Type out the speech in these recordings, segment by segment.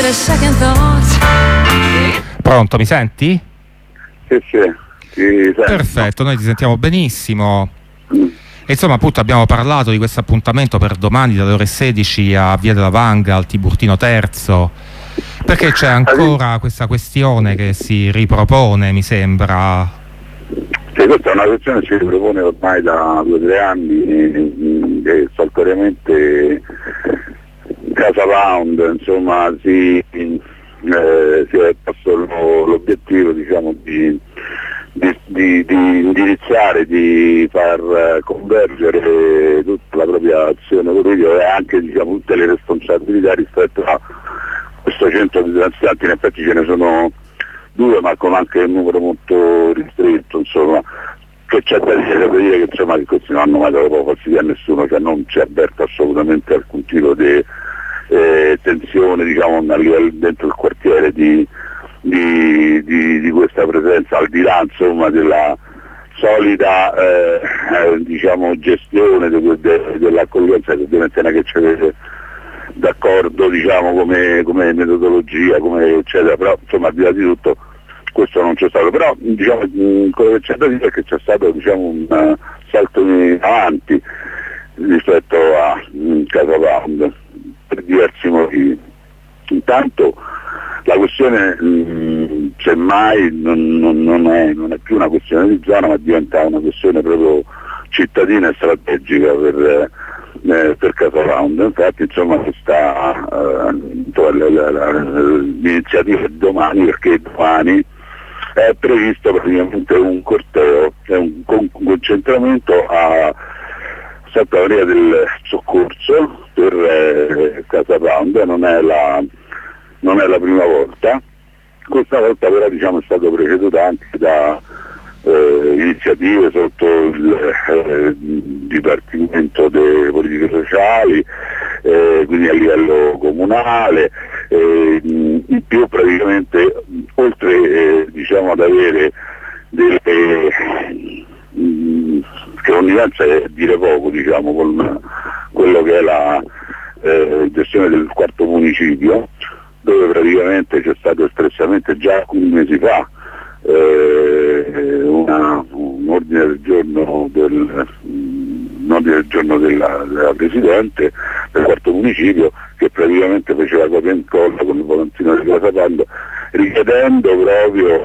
a second thought. Pronto, mi senti? Sì, ti sento. Perfetto, noi ti sentiamo benissimo. E insomma, appunto, abbiamo parlato di questo appuntamento per domani dalle ore 16 a Via della Vanga, al Tiburtino Terzo, perché c'è ancora questa questione che si ripropone, mi sembra. Sì, questa è una questione che si ripropone ormai da 2 o 3 anni, che saltuariamente Casa Pound, insomma, si è posto l'obiettivo, diciamo, di indirizzare, di far convergere tutta la propria azione politica e anche, diciamo, tutte le responsabilità rispetto a questo centro di transitanti. In effetti ce ne sono 2, ma con anche un numero molto ristretto, insomma, che c'è da dire che, insomma, che questi non hanno mai dato fastidio a nessuno, cioè non si avverte assolutamente alcun tipo di tensione, diciamo, a livello dentro il quartiere di questa presenza, al di là, insomma, della solida diciamo, gestione dell'accoglienza, che ovviamente non è che ci avete d'accordo, diciamo, come metodologia, come eccetera, però insomma, al di là di tutto questo non c'è stato. Però, diciamo, quello che c'è da dire è che c'è stato, diciamo, un salto in avanti rispetto a Casa Pound per diversi motivi. Intanto la questione semmai non è più una questione di zona, ma diventa una questione proprio cittadina e strategica per Casa Pound. Infatti, insomma, l'iniziativa è domani, perché domani è previsto praticamente un corteo, è un concentramento a Santa Maria del Soccorso per Casa Pound. Non è la prima volta. Questa volta però, diciamo, è stato preceduto anche da iniziative sotto il Dipartimento delle Politiche Sociali, quindi a livello comunale, in più praticamente, oltre diciamo ad avere delle che connivenza è dire poco, diciamo, con quello che è la gestione del quarto municipio, dove praticamente c'è stato espressamente già alcuni mesi fa un ordine del giorno della Presidente del quarto municipio, che praticamente faceva copia e incolla con il volantino di Casa Pound, richiedendo proprio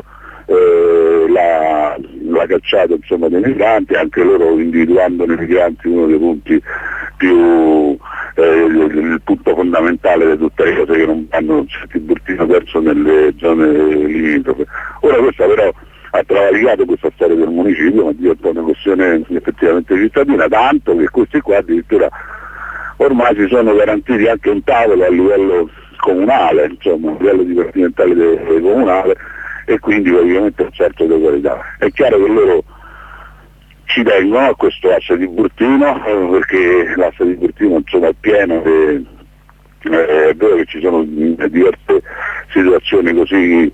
la cacciata, insomma, dei migranti, anche loro individuando nei migranti uno dei punti più il punto fondamentale di tutte le cose che non vanno il Tiburtino Terzo nelle zone limitrofe. Ora questa però ha travalicato questa storia del municipio, ma diventa una questione effettivamente cittadina, tanto che questi qua addirittura ormai si sono garantiti anche un tavolo a livello comunale, insomma, a livello dipartimentale comunale, e quindi ovviamente un certo di qualità. È chiaro che loro ci tengono a questo asse di Tiburtino, perché l'asse di Tiburtino, insomma, è pieno e è vero che ci sono diverse situazioni così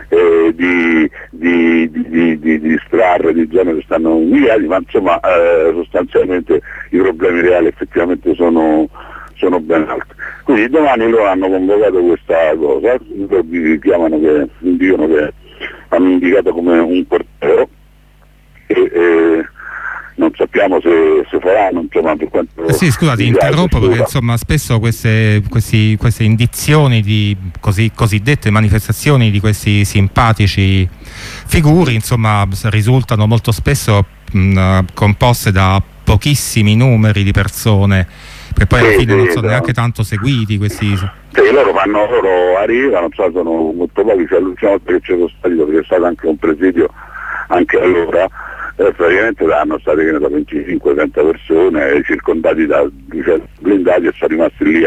di strarre, di zone che stanno umiliati, ma insomma sostanzialmente i problemi reali effettivamente sono ben altri. Quindi domani loro hanno convocato questa cosa, dicono che hanno indicato come un corteo, e non sappiamo se faranno, insomma, per quanto. Sì, scusate, interrompo perché insomma spesso queste indizioni di cosiddette manifestazioni di questi simpatici figuri, insomma, risultano molto spesso composte da pochissimi numeri di persone, che poi alla fine non sono neanche tanto seguiti questi. Loro arrivano, sono molto pochi, cioè l'ultima volta che c'è stato, perché è stato anche un presidio anche allora, praticamente hanno state, che ne so, 25-30 persone circondati da blindati, e sono rimasti lì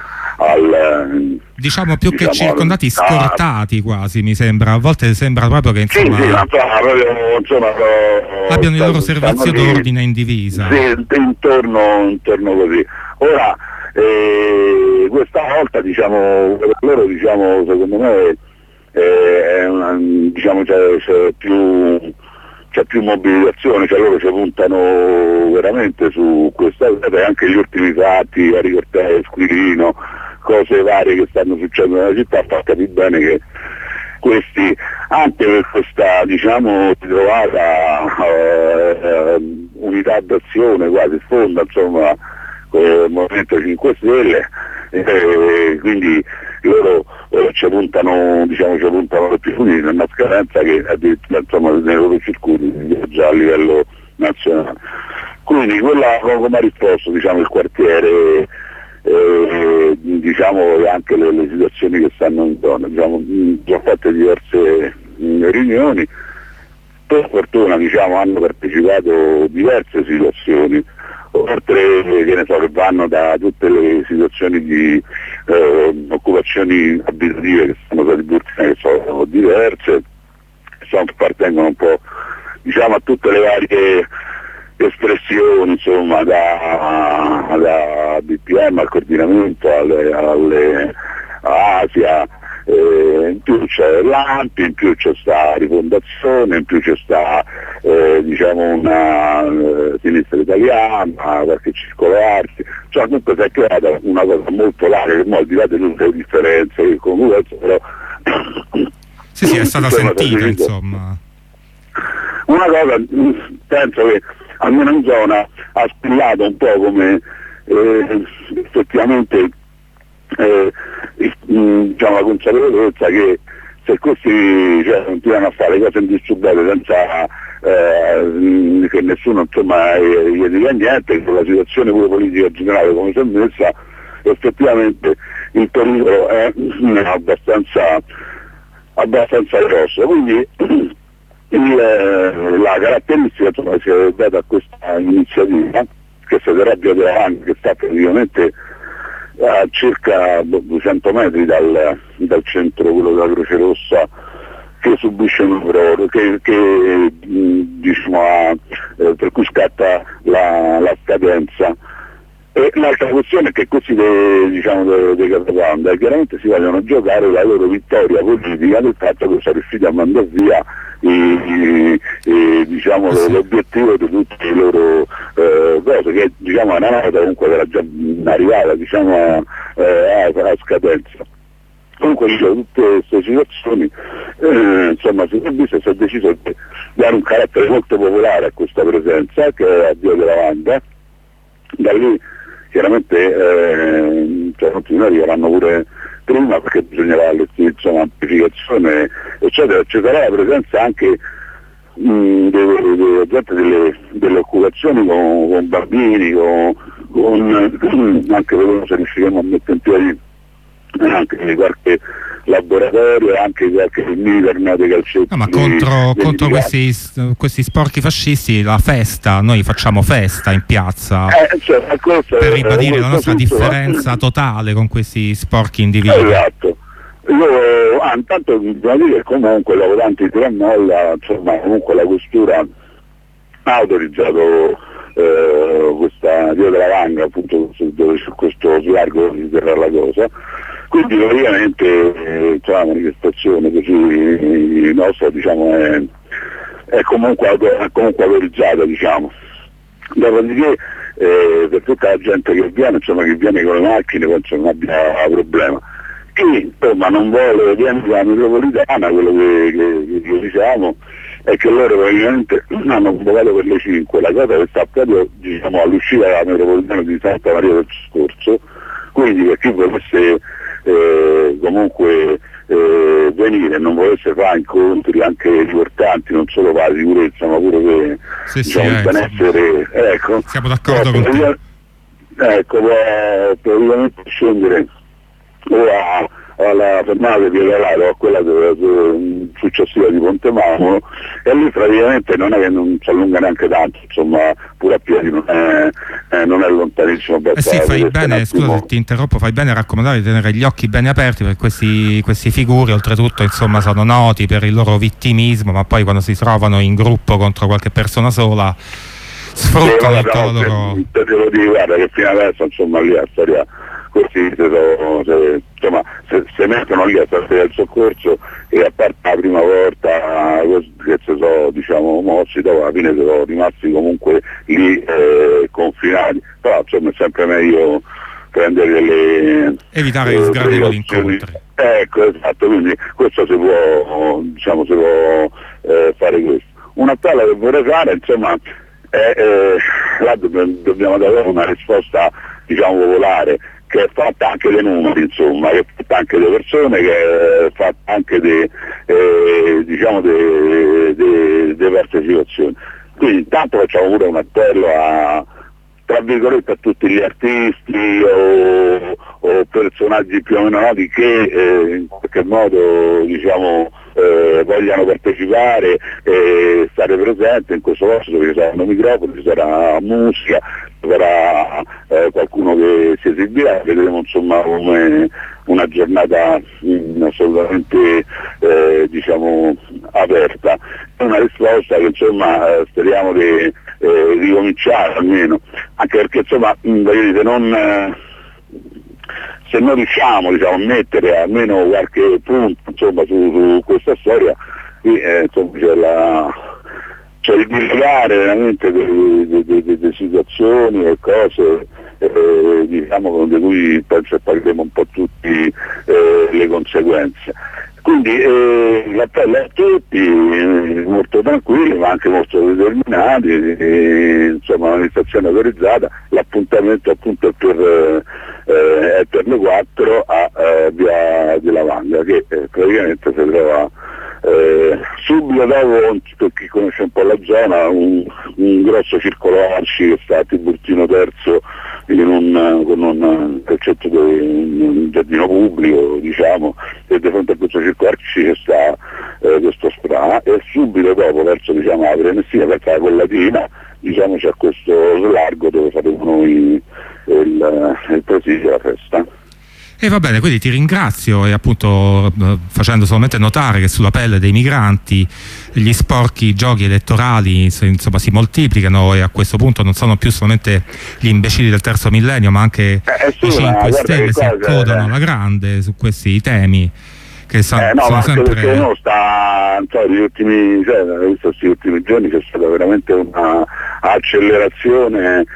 diciamo più che circondati, scortati quasi, mi sembra. A volte sembra proprio che insomma abbiano il loro servizio d'ordine in divisa. Sì, intorno così. Ora questa volta, diciamo, per loro, diciamo, secondo me diciamo, c'è più mobilitazione, cioè loro ci puntano veramente su questa, anche gli ultimi fatti, Ari Cortez, Squilino, cose varie che stanno succedendo nella città, fa capire bene che questi, anche per questa diciamo ritrovata unità d'azione quasi sfonda insomma il Movimento 5 Stelle, quindi loro ci puntano più uniti in una scadenza che addirittura insomma nei loro circuiti già a livello nazionale. Quindi quella come ha risposto diciamo il quartiere, diciamo anche le situazioni che stanno intorno, diciamo, sono fatte diverse riunioni, per fortuna diciamo hanno partecipato diverse situazioni, oltre che ne so che vanno da tutte le situazioni di occupazioni abitative che sono state che sono diverse, appartengono un po' diciamo a tutte le varie espressioni insomma da BPM al coordinamento alle Asia, in più c'è l'ANPI, in più c'è sta Rifondazione, in più c'è sta diciamo una sinistra italiana, qualche circolo arti, cioè comunque si è creata una cosa molto larga che al di là di tutte le differenze che comunque però sì è stata sentita insomma. Una cosa penso che almeno in zona ha spillato un po' come effettivamente diciamo la consapevolezza che se questi continuano a fare cose indisturbate senza che nessuno insomma gli dica niente, che la situazione pure politica generale come si è messa, effettivamente il pericolo è abbastanza grosso. Quindi la caratteristica insomma, si è data a questa iniziativa che si terrà via avanti, che sta praticamente a circa 200 metri dal centro, quello della Croce Rossa, che subisce un errore, che diciamo, per cui scatta la scadenza. E l'altra questione è che questi dei Catapanda chiaramente si vogliono giocare la loro vittoria politica del fatto che sono riusciti a mandare via diciamo, l'obiettivo di tutte le loro cose, che diciamo, è una nota comunque che era già arrivata diciamo, a scadenza. Comunque tutte queste situazioni insomma si è deciso di dare un carattere molto popolare a questa presenza che è a Dio della Vanda. Da lì chiaramente molti arriveranno pure prima perché bisognerà l'amplificazione eccetera, ci sarà la presenza anche delle occupazioni con bambini, anche per se riusciremo a mettere in piedi anche qualche laboratorio, anche qualche mini di calcetti. No, ma contro questi sporchi fascisti, la festa, noi facciamo festa in piazza per ribadire la nostra differenza totale con questi sporchi individui. Esatto. Io intanto bisogna dire che comunque lavoranti di Trannolla, insomma comunque la questura ha autorizzato questa Dio della Vanga, appunto dove su questo slargo si terrà la cosa. Quindi praticamente la manifestazione così nostra diciamo, è comunque autorizzata diciamo. Dopodiché per tutta la gente che viene con le macchine penso non abbia problema. Chi insomma non vuole viene dalla metropolitana, quello che diciamo è che loro praticamente hanno convocato per le 5, la cosa che sta proprio diciamo, all'uscita della metropolitana di Santa Maria del Scorso, quindi per chi volesse comunque venire, non volesse fare incontri anche importanti, non solo per la sicurezza ma pure per il benessere, ecco, siamo d'accordo con te. Ecco, può praticamente scendere o alla fermata di Via o a quella successiva di Ponte Mamolo, e lì praticamente non è che non si allunga neanche tanto, insomma pure a piedi non è lontanissimo. Sì, fai bene, scusa se ti interrompo, fai bene a raccomandare di tenere gli occhi bene aperti, perché questi figuri oltretutto insomma sono noti per il loro vittimismo, ma poi quando si trovano in gruppo contro qualche persona sola sfruttano tutta la loro... Te lo dico, guarda che fino adesso insomma lì a storia questi insomma se mettono lì a parte del soccorso, e a parte la prima volta che si sono diciamo mossi, dopo alla fine sono rimasti comunque lì confinati, però insomma è sempre meglio prendere evitare sgradevoli incontri. Ecco, esatto, quindi questo si può, diciamo, fare questo. Un appello che vorrei fare, insomma, là dobbiamo dare una risposta, diciamo, popolare, che è fatta anche dei numeri, insomma, che è fatta anche delle persone, che è fatta anche delle partecipazioni. Quindi intanto facciamo pure un appello tra virgolette a tutti gli artisti o personaggi più o meno noti che in qualche modo, diciamo, vogliano partecipare e stare presenti in questo posto, dove ci saranno microfoni, ci sarà musica, ci sarà qualcuno che si esibirà, vedremo insomma come una giornata assolutamente diciamo aperta. È una risposta che insomma speriamo di ricominciare almeno, anche perché insomma se non riusciamo, diciamo, a mettere almeno qualche punto, insomma, su questa storia, qui insomma c'è il dilagare veramente delle situazioni e cose diciamo, di cui penso che pagheremo un po' tutti le conseguenze. Quindi l'appello a tutti, molto tranquilli ma anche molto determinati, insomma un'amministrazione autorizzata, l'appuntamento appunto è per le 4 a via di Lavanda, che praticamente si trova subito dopo, per chi conosce un po' la zona, un grosso circolo arci che sta a Tiburtino Terzo con un calcetto di un giardino pubblico, diciamo, e di fronte a questo circolo arci c'è sta questo SPRA, e subito dopo, verso, diciamo, la Prenestina, verso la Collatina, diciamo, c'è questo slargo dove faremo noi il presidio della festa. E va bene, quindi ti ringrazio, e appunto facendo solamente notare che sulla pelle dei migranti gli sporchi giochi elettorali insomma si moltiplicano, e a questo punto non sono più solamente gli imbecilli del terzo millennio, ma anche i 5 Stelle si accodano alla grande su questi temi che sono sempre... Perché no, negli ultimi giorni c'è stata veramente una accelerazione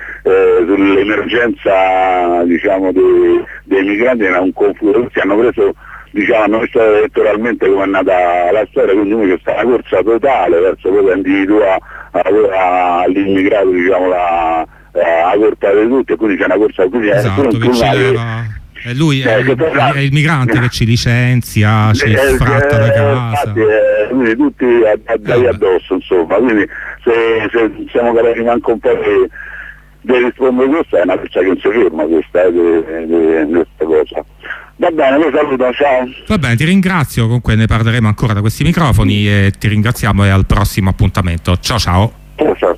sull'emergenza, diciamo, dei migranti, era un confuso, hanno preso, diciamo, hanno visto elettoralmente come è nata la storia, quindi c'è stata una corsa totale verso quello che individua all'immigrato, diciamo, la colpa di tutti, e quindi c'è una corsa, quindi è lui, è il migrante che ci licenzia, ci sfratta la casa. Quindi tutti addosso, insomma, quindi se siamo capaci manco un po' di rispondere a questo, è una cosa che non si ferma questa cosa. Va bene, lo saluto, ciao. Va bene, ti ringrazio, comunque ne parleremo ancora da questi microfoni, e ti ringraziamo, e al prossimo appuntamento. Ciao ciao. Ciao.